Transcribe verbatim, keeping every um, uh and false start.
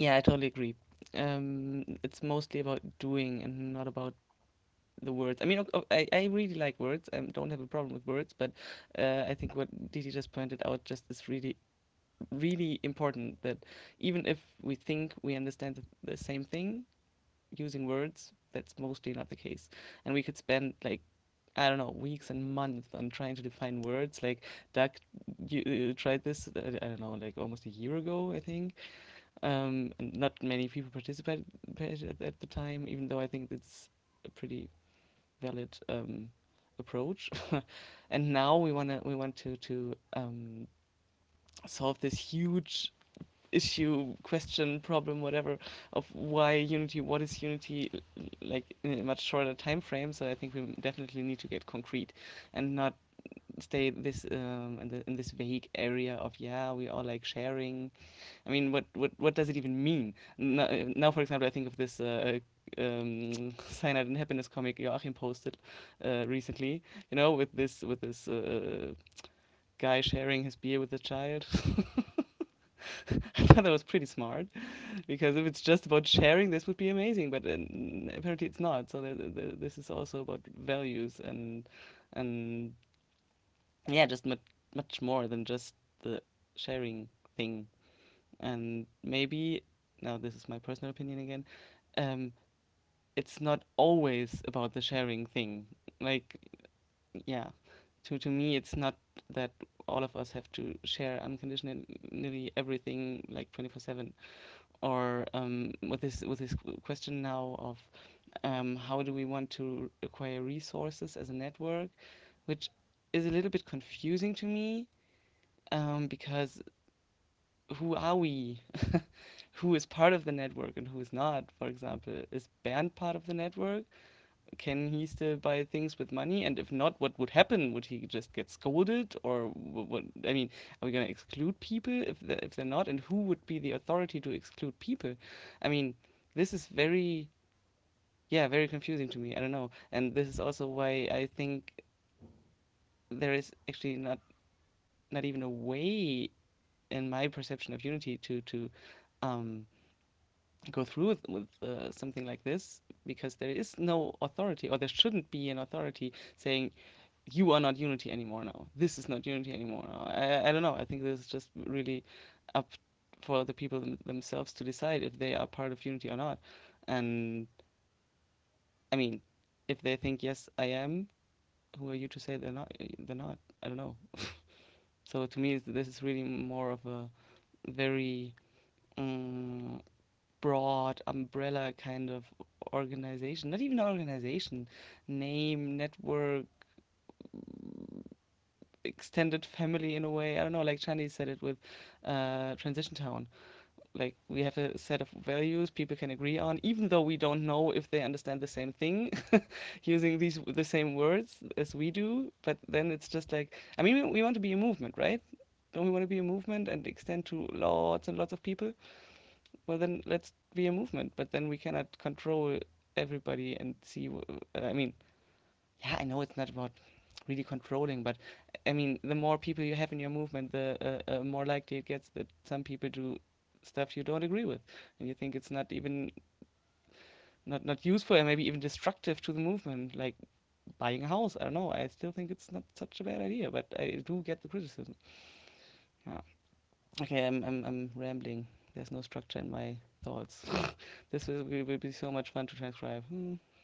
Yeah, I totally agree. Um, it's mostly about doing and not about the words. I mean, o- o- I, I really like words. I don't have a problem with words, but uh, I think what Didi just pointed out just is really, really important that even if we think we understand the, the same thing using words, that's mostly not the case. And we could spend like I don't know, weeks and months on trying to define words. Like Doug, you uh, tried this. Uh, I don't know, like almost a year ago, I think. Um, and not many people participated at, at the time, even though I think it's a pretty valid um, approach. And now we wanna we want to to um, solve this huge issue, question, problem, whatever, of why Unity, what is Unity, like in a much shorter time frame. So I think we definitely need to get concrete and not stay this um, in, the, in this vague area of yeah, we all like sharing. I mean, what what what does it even mean? Now, now for example, I think of this. Uh, um, Cyanide and Happiness comic Joachim posted uh, recently, you know, with this with this uh, guy sharing his beer with a child. I thought that was pretty smart because if it's just about sharing, this would be amazing. But uh, apparently, it's not. So the, the, this is also about values and and yeah, just much much more than just the sharing thing. And maybe now this is my personal opinion again. Um, it's not always about the sharing thing. Like yeah, to to me, it's not that all of us have to share unconditionally everything like twenty four seven or um, with this with this question now of um, how do we want to acquire resources as a network, which is a little bit confusing to me um, because who are we? Who is part of the network and who is not? For example, is Bernd part of the network? Can he still buy things with money? And if not, what would happen? Would he just get scolded, or what? what I mean, are we gonna exclude people if they if they're not? And who would be the authority to exclude people? I mean, this is very yeah very confusing to me. I don't know, and this is also why I think there is actually not not even a way in my perception of unity to to um, go through with, with uh, something like this because there is no authority or there shouldn't be an authority saying you are not unity anymore now, this is not unity anymore now. I, I don't know, I think this is just really up for the people them, themselves to decide if they are part of unity or not. And I mean, if they think yes I am, who are you to say they're not they're not I don't know. So to me this is really more of a very um, broad umbrella kind of organization, not even organization, name, network, extended family in a way. I don't know, like Chandi said it with uh, Transition Town. Like we have a set of values people can agree on, even though we don't know if they understand the same thing, using these the same words as we do. But then it's just like, I mean, we, we want to be a movement, right? Don't we want to be a movement and extend to lots and lots of people? Well, then let's be a movement. But then we cannot control everybody and see. wh- I mean, yeah, I know it's not about really controlling, but I mean, the more people you have in your movement, the uh, uh, more likely it gets that some people do stuff you don't agree with, and you think it's not even not not useful and maybe even destructive to the movement, like buying a house. I don't know. I still think it's not such a bad idea, but I do get the criticism. Yeah. Okay, I'm I'm I'm rambling. There's no structure in my thoughts. This will, will will be so much fun to transcribe. Hmm.